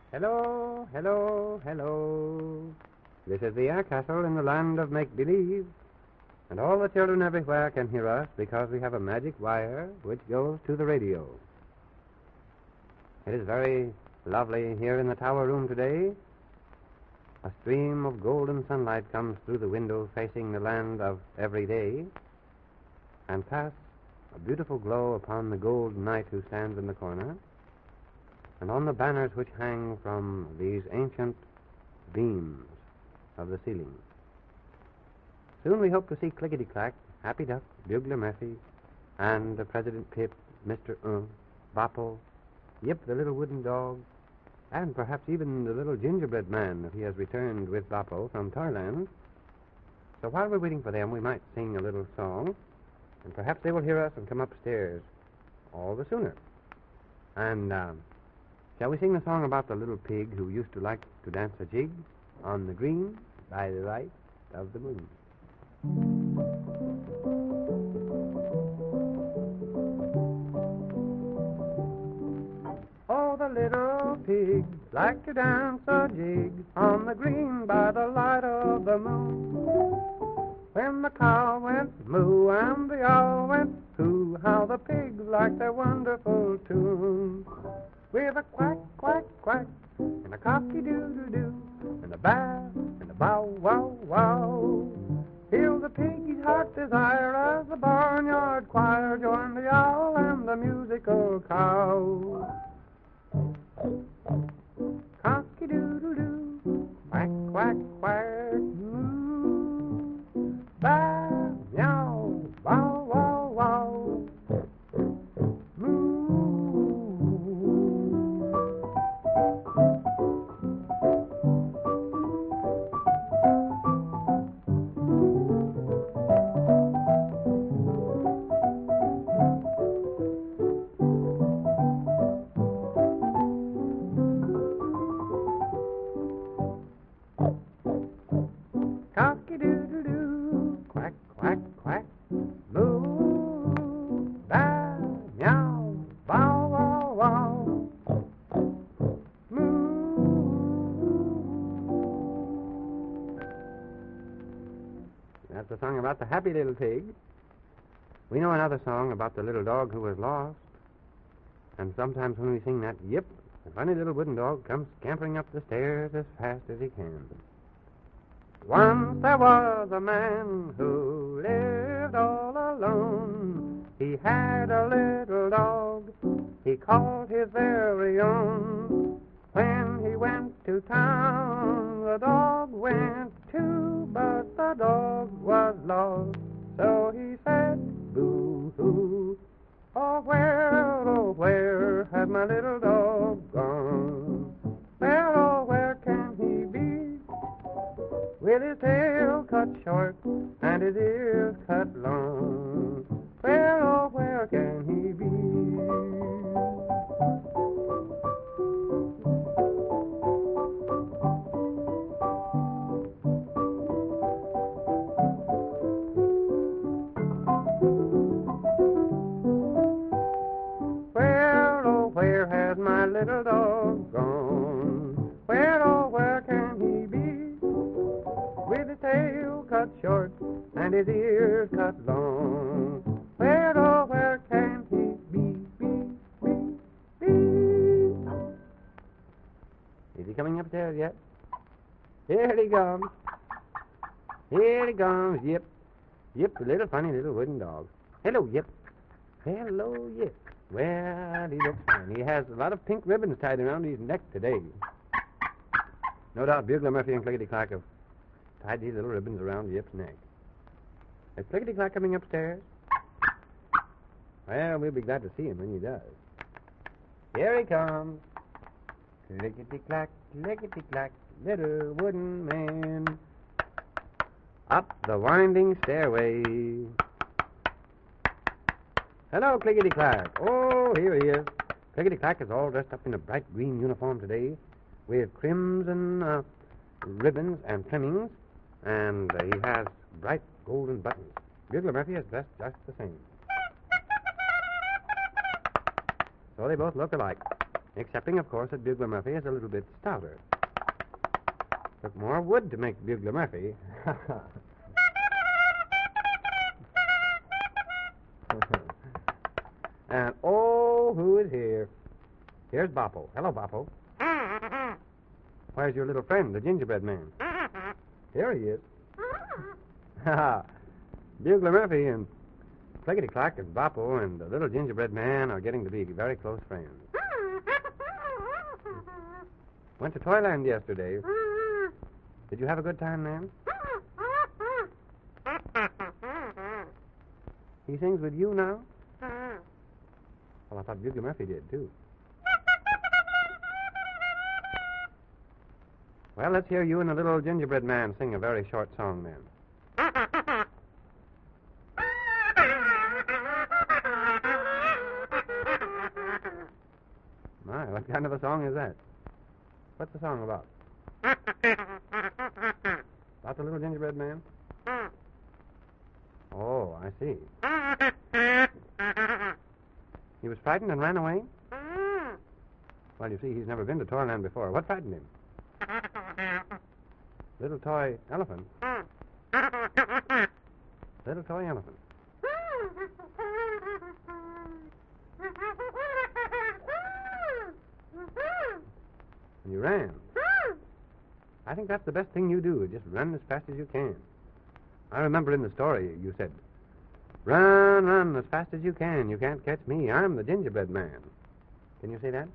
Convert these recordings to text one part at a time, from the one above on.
Hello, hello, hello. This is the Air Castle in the land of make-believe. And all the children everywhere can hear us because we have a magic wire which goes to the radio. It is very lovely here in the tower room today. A stream of golden sunlight comes through the window facing the land of every day and casts a beautiful glow upon the gold knight who stands in the corner and on the banners which hang from these ancient beams of the ceiling. Soon we hope to see Clickety-Clack, Happy Duck, Bugler Murphy, and President Pip, Mr. Bopple, Yip the little wooden dog, and perhaps even the little gingerbread man if he has returned with Bopple from Toyland. So while we're waiting for them, we might sing a little song, and perhaps they will hear us and come upstairs all the sooner. And shall we sing the song about the little pig who used to like to dance a jig on the green by the light of the moon? Oh, the little pig liked to dance a jig on the green by the light of the moon. When the cow went moo and the owl went hoo, how the pigs liked their wonderful tune. With a quack, quack, quack, and a cocky-doo-doo-doo, and a bow, and a bow-wow-wow. Feel the piggy's heart desire as the barnyard choir join the owl and the musical cow. Cocky-doo-doo-doo, quack, quack, quack, moo. Bow, meow, bow-wow-wow. Cocky-doo-doo-doo, quack, quack, quack, moo, bow, meow, bow-wow-wow, moo. That's a song about the happy little pig. We know another song about the little dog who was lost. And sometimes when we sing that, yip, the funny little wooden dog comes scampering up the stairs as fast as he can. Once there was a man who lived all alone. He had a little dog he called his very own. When he went to town, the dog went too, but the dog was lost. So he said, boo-hoo, oh where has my little dog gone? Where, oh, where can he be? With his tail cut short and his ears cut long. Where, oh, where can he be? Where, oh, where has my little dog gone? Where, oh, where can he be? With his tail cut short and his ears cut long. Where, oh, where can he be? Is he coming upstairs yet? Here he comes. Here he comes, Yip. Yip, the little funny little wooden dog. Hello, Yip. Hello, Yip. Well, he looks fine. He has a lot of pink ribbons tied around his neck today. No doubt Bugler Murphy and Clickety-Clack have tied these little ribbons around Yip's neck. Is Clickety-Clack coming upstairs? Well, we'll be glad to see him when he does. Here he comes. Clickety-Clack, Clickety-Clack, little wooden man. Up the winding stairway. Hello, Clickety-Clack. Oh, here he is. Clickety-Clack is all dressed up in a bright green uniform today with crimson ribbons and trimmings, and he has bright golden buttons. Bugler Murphy is dressed just the same. So they both look alike. Excepting, of course, that Bugler Murphy is a little bit stouter. Took more wood to make Bugler Murphy. And, oh, who is here? Here's Boppo. Hello, Boppo. Where's your little friend, the gingerbread man? Here he is. Bugler Murphy and Clickety Clack and Boppo and the little gingerbread man are getting to be very close friends. Went to Toyland yesterday. Did you have a good time, ma'am? He sings with you now? Well, I thought Bugler Murphy did, too. Well, let's hear you and the little gingerbread man sing a very short song, then. My, what kind of a song is that? What's the song about? About the little gingerbread man? Oh, I see. He was frightened and ran away? Well, you see, he's never been to Toyland before. What frightened him? Little toy elephant? Little toy elephant. And you ran. I think that's the best thing you do, just run as fast as you can. I remember in the story you said, "Run, run as fast as you can. You can't catch me. I'm the gingerbread man." Can you say that?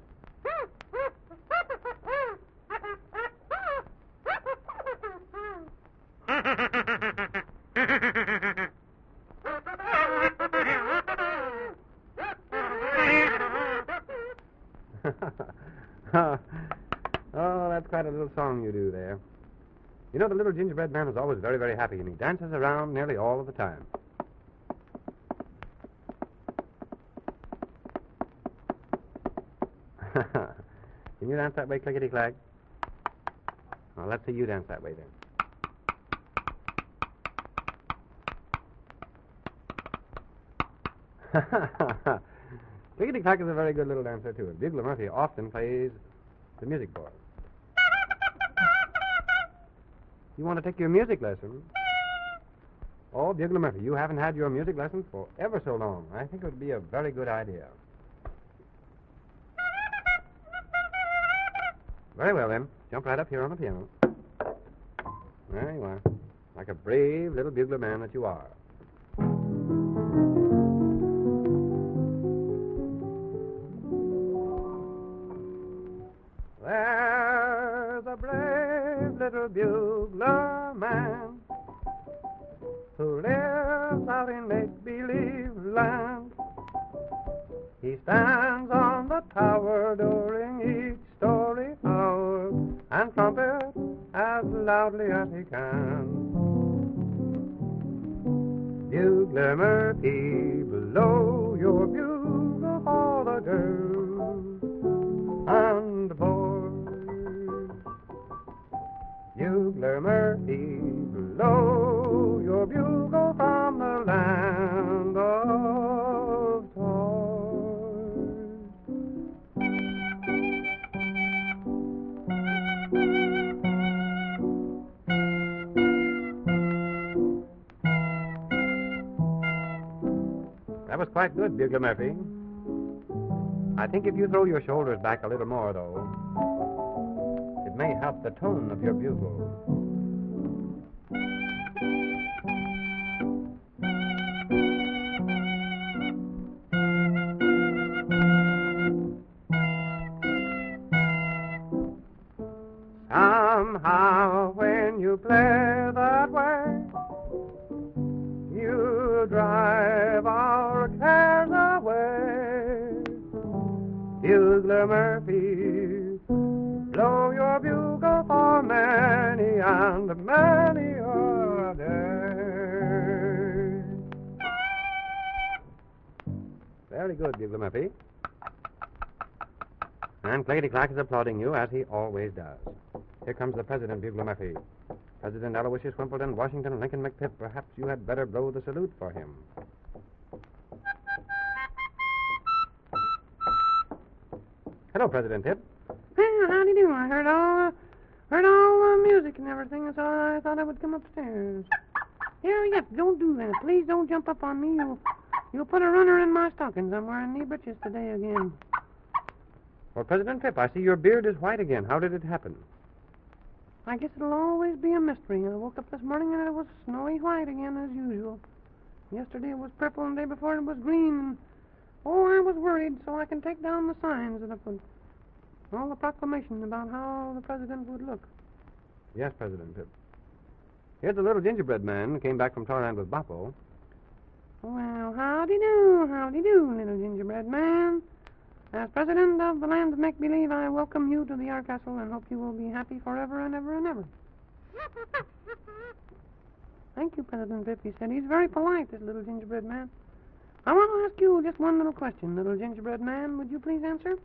Oh, that's quite a little song you do there. You know, the little gingerbread man is always very, very happy, and he dances around nearly all of the time. Can you dance that way, Clickety Clack? Well, let's see you dance that way, then. Clickety Clack is a very good little dancer, too, and Bugler Murphy often plays the music board. You want to take your music lesson? Oh, Bugler Murphy, you haven't had your music lesson for ever so long. I think it would be a very good idea. Very well, then. Jump right up here on the piano. There you are. Like a brave little bugler man that you are. There's a brave little bugler man who lives out in make-believe land. He stands on the tower during each story hour and trumpet as loudly as he can. Bugler Murphy, blow your bugle for the girls and the boys. Bugler Murphy, blow your bugle from the land of toys. That was quite good, Bugler Murphy. I think if you throw your shoulders back a little more, though, it may help the tone of your bugle. Somehow, when you play that way, you drive our cares away. Bugler Murphy, blow your bugle for many and many a day. Very good, Bugler Murphy. And Clickety Clack is applauding you, as he always does. Here comes the President, Bugler Murphy. President Aloysius Wimpleton, Washington, Lincoln McPitt. Perhaps you had better blow the salute for him. Hello, President Pip. Well, how do you do? I heard all the music and everything, so I thought I would come upstairs. Here, yes, don't do that. Please don't jump up on me. You'll put a runner in my stockings. I'm wearing knee breeches today again. Well, President Pip, I see your beard is white again. How did it happen? I guess it'll always be a mystery. I woke up this morning and it was snowy white again as usual. Yesterday it was purple and the day before it was green. And, I was worried, so I can take down the signs that I put. All the proclamation about how the president would look. Yes, President Pip. Here's the little gingerbread man who came back from Toyland with Boppo. Well, howdy do, little gingerbread man. As president of the land of make-believe, I welcome you to the Yar Castle and hope you will be happy forever and ever and ever. Thank you, President Pip. He said he's very polite, this little gingerbread man. I want to ask you just one little question, little gingerbread man. Would you please answer?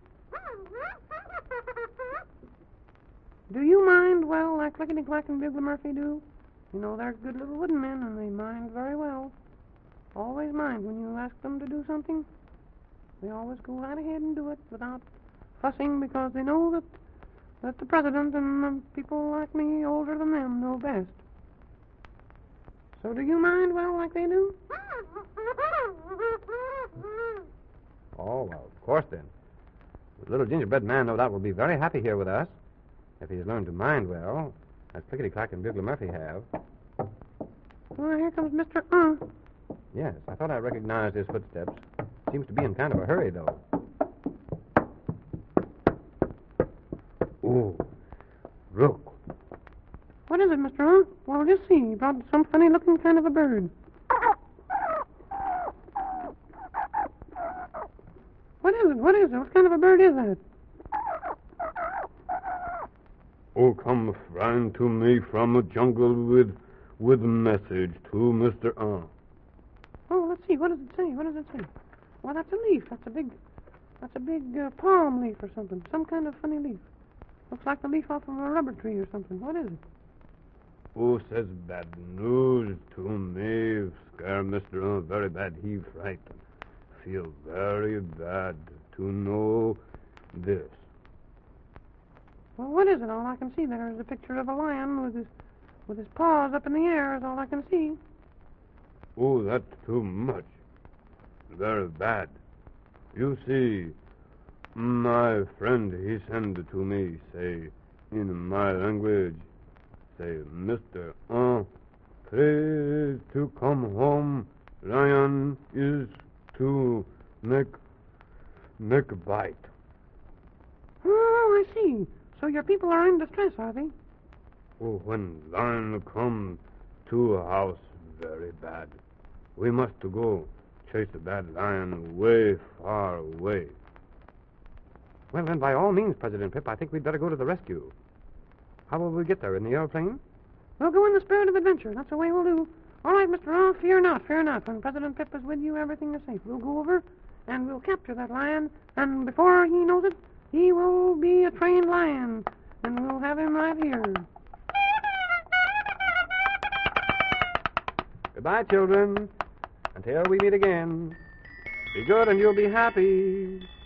Do you mind well like Clickety-Clack and Bugler Murphy do? You know, they're good little wooden men, and they mind very well. Always mind when you ask them to do something. They always go right ahead and do it without fussing because they know that the president and people like me, older than them, know best. So do you mind well like they do? Oh, well, of course then. The little gingerbread man, no doubt, will be very happy here with us if he's learned to mind well, as Clickety-Clack and Bugler Murphy have. Well, here comes Mr. Yes, I thought I recognized his footsteps. Seems to be in kind of a hurry, though. Oh, look. What is it, Mr. Well, just see. He brought some funny-looking kind of a bird. What is it? What kind of a bird is that? Oh, come flying to me from a jungle with message to Mr. Oh, let's see. What does it say? Well, that's a leaf. That's a big palm leaf or something. Some kind of funny leaf. Looks like the leaf off of a rubber tree or something. What is it? Oh, says bad news to me. Scare Mr. Very bad. He frightened. Feel very bad to know this. Well, what is it? All I can see there is a picture of a lion with his paws up in the air is all I can see. Oh, that's too much. Very bad. You see, my friend, he sent to me, say, in my language, say, Mr. Please to come home. Lion is to make bite. Oh, I see. So your people are in distress, are they? Oh, when lion come to a house, very bad. We must go chase the bad lion way far away. Well, then, by all means, President Pip, I think we'd better go to the rescue. How will we get there? In the airplane? We'll go in the spirit of adventure. That's the way we'll do. All right, Mr. Fear not. When President Pip is with you, everything is safe. We'll go over, and we'll capture that lion, and before he knows it, he will be a trained lion, and we'll have him right here. Goodbye, children. Until we meet again. Be good and you'll be happy.